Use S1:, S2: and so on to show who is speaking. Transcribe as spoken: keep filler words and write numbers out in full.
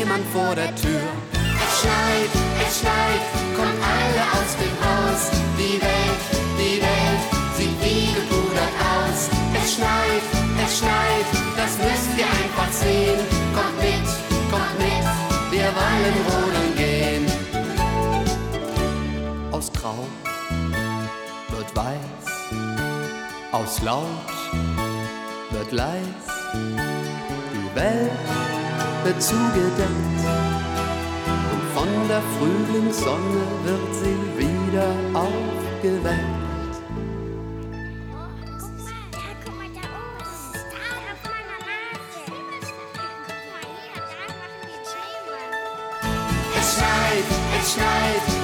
S1: niemand vor der Tür. Es schneit, es schneit, kommt alle aus dem Haus. Die Welt, die Welt sieht wie gepudert aus. Es schneit, es schneit, das müsst ihr einfach sehen. Kommt mit, kommt mit, wir wollen rodeln gehen. Aus Grau wird weiß, aus Laut wird leis. Die Welt wird zugedeckt und von der Frühlingssonne wird sie wieder aufgeweckt. Es schneit, es schneit,